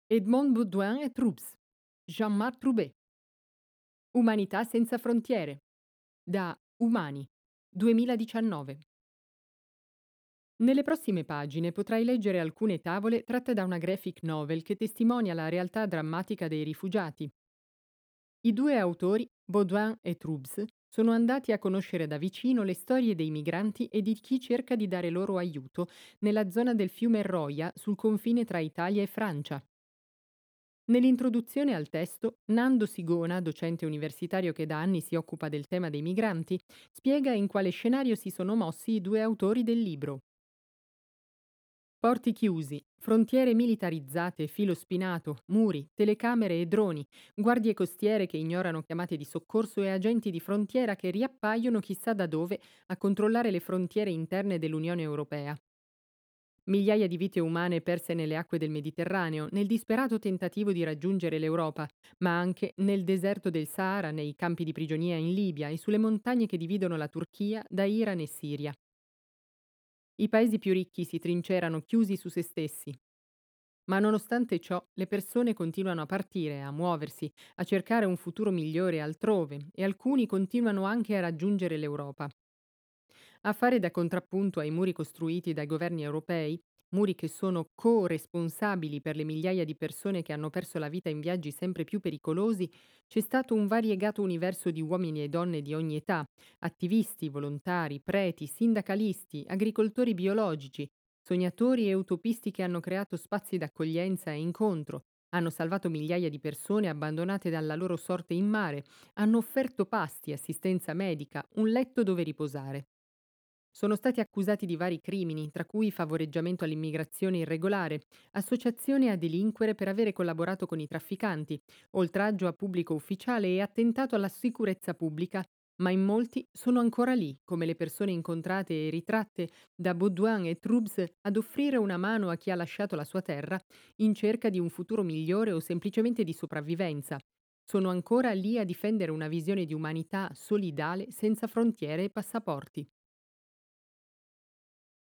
Edmond Baudouin et Troups, Jean-Marc Troubet. Umanità senza frontiere, da Umani, 2019. Nelle prossime pagine potrai leggere alcune tavole tratte da una graphic novel che testimonia la realtà drammatica dei rifugiati. I due autori, Baudouin e Troups, sono andati a conoscere da vicino le storie dei migranti e di chi cerca di dare loro aiuto nella zona del fiume Roya sul confine tra Italia e Francia. Nell'introduzione al testo, Nando Sigona, docente universitario che da anni si occupa del tema dei migranti, spiega in quale scenario si sono mossi i due autori del libro. Porti chiusi, frontiere militarizzate, filo spinato, muri, telecamere e droni, guardie costiere che ignorano chiamate di soccorso e agenti di frontiera che riappaiono chissà da dove a controllare le frontiere interne dell'Unione Europea. Migliaia di vite umane perse nelle acque del Mediterraneo, nel disperato tentativo di raggiungere l'Europa, ma anche nel deserto del Sahara, nei campi di prigionia in Libia e sulle montagne che dividono la Turchia da Iran e Siria. I paesi più ricchi si trincerano chiusi su se stessi, ma nonostante ciò le persone continuano a partire, a muoversi, a cercare un futuro migliore altrove e alcuni continuano anche a raggiungere l'Europa. A fare da contrappunto ai muri costruiti dai governi europei, muri che sono co-responsabili per le migliaia di persone che hanno perso la vita in viaggi sempre più pericolosi, c'è stato un variegato universo di uomini e donne di ogni età, attivisti, volontari, preti, sindacalisti, agricoltori biologici, sognatori e utopisti che hanno creato spazi d'accoglienza e incontro, hanno salvato migliaia di persone abbandonate dalla loro sorte in mare, hanno offerto pasti, assistenza medica, un letto dove riposare. Sono stati accusati di vari crimini, tra cui favoreggiamento all'immigrazione irregolare, associazione a delinquere per avere collaborato con i trafficanti, oltraggio a pubblico ufficiale e attentato alla sicurezza pubblica, ma in molti sono ancora lì, come le persone incontrate e ritratte da Baudouin e Troups ad offrire una mano a chi ha lasciato la sua terra in cerca di un futuro migliore o semplicemente di sopravvivenza. Sono ancora lì a difendere una visione di umanità solidale senza frontiere e passaporti.